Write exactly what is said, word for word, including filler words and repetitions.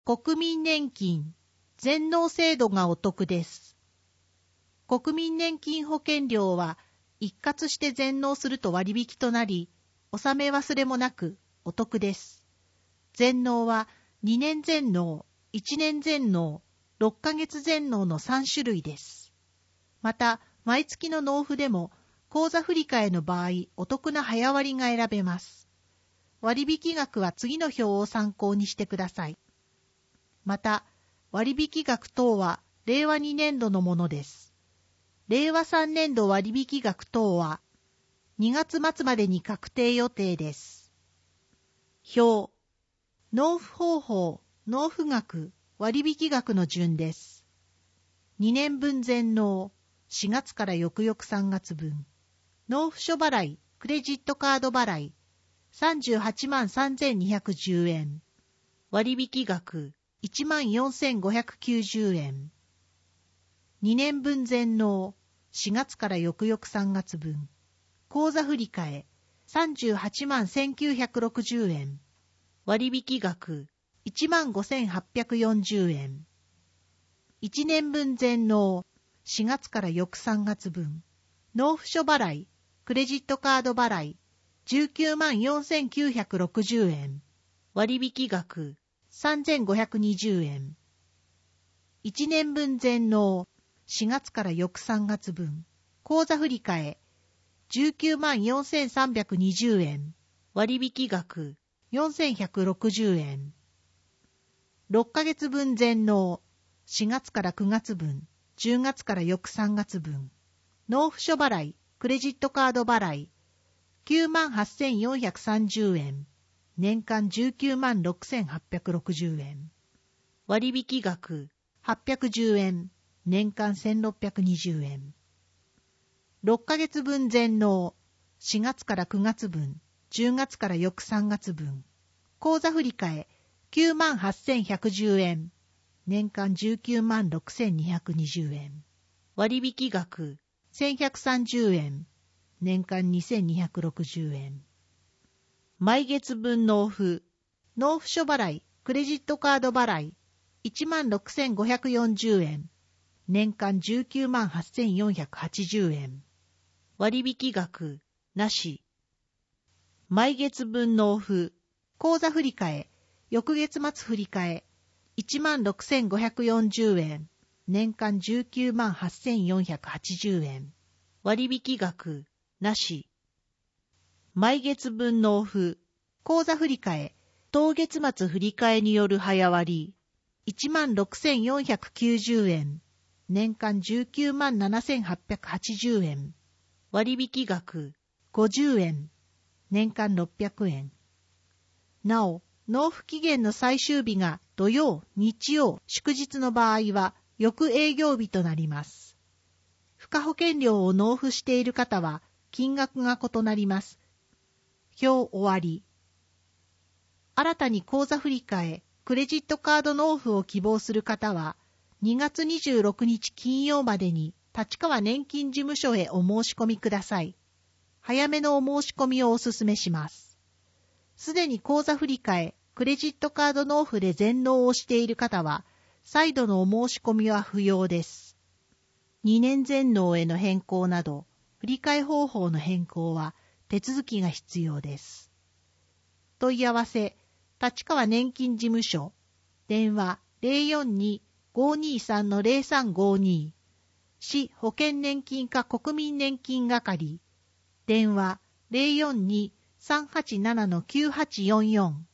国民年金、全納制度がお得です。国民年金保険料は一括して全納すると割引となり、納め忘れもなくお得です。全納はにねん全納、いちねん全納、ろっかげつ全納のさん種類です。また、毎月の納付でも、口座振替の場合、お得な早割が選べます。割引額は次の表を参考にしてください。また、割引額等はれいわにねんどのものです。れいわさんねんど割引額等はにがつ末までに確定予定です。表、納付方法、納付額、割引額の順です。にねんぶん全納、しがつから翌々さんがつぶん。納付書払い、クレジットカード払い、さんじゅうはちまんさんぜんにひゃくじゅうえん。割引額、いちまんよんせんごひゃくきゅうじゅうえん。にねんぶん全納、しがつから翌々さんがつぶん。口座振替、さんじゅうはちまんせんきゅうひゃくろくじゅうえん。割引額、いちまんごせんはっぴゃくよんじゅうえん。いちねんぶん全納、しがつから翌さんがつぶん。納付書払い、クレジットカード払い、じゅうきゅうまんよんせんきゅうひゃくろくじゅうえん。割引額、さんぜんごひゃくにじゅうえん。いちねんぶん全納、しがつから翌さんがつぶん。口座振替、じゅうきゅうまんよんせんさんびゃくにじゅうえん。割引額、よんせんひゃくろくじゅうえん。ろっかげつぶん全納、しがつからくがつぶん、じゅうがつから翌さんがつぶん。納付書払い、クレジットカード払い、きゅうまんはっせんよんひゃくさんじゅうえん。年間じゅうきゅうまんろくせんはっぴゃくろくじゅうえん。割引額、はっぴゃくじゅうえん。年間せんろっぴゃくにじゅうえん。ろっかげつぶん全納、しがつからくがつぶん、じゅうがつから翌さんがつぶん。口座振替、きゅうまんはっせんひゃくじゅうえん。年間じゅうきゅうまんろくせんにひゃくにじゅうえん。割引額、せんひゃくさんじゅうえん。年間にせんにひゃくろくじゅうえん。毎月分納付、納付書払い、クレジットカード払い、いちまんろくせんごひゃくよんじゅうえん。年間じゅうきゅうまんはっせんよんひゃくはちじゅうえん。割引額、なし。毎月分納付、口座振替、翌月末振替、いちまんろくせんごひゃくよんじゅうえん。年間じゅうきゅうまんはっせんよんひゃくはちじゅうえん。割引額、なし。毎月分納付、口座振替、当月末振替による早割、いちまんろくせんよんひゃくきゅうじゅうえん。年間じゅうきゅうまんななせんはっぴゃくはちじゅうえん。割引額、ごじゅうえん。年間ろっぴゃくえん。なお、納付期限の最終日が土曜、日曜、祝日の場合は、翌営業日となります。付加保険料を納付している方は、金額が異なります。表終わり。新たに口座振替、クレジットカード納付を希望する方は、にがつにじゅうろくにち金曜までに立川年金事務所へお申し込みください。早めのお申し込みをお勧めします。すでに口座振替、クレジットカード納付で全納をしている方は、再度のお申し込みは不要です。にねん全納への変更など、振替方法の変更は手続きが必要です。問い合わせ、立川年金事務所、電話 ゼロよんに ごーにーさん のゼロさんごーにー、市保険年金課国民年金係、電話 ゼロよんに さんはちなな のきゅうはちよんよん。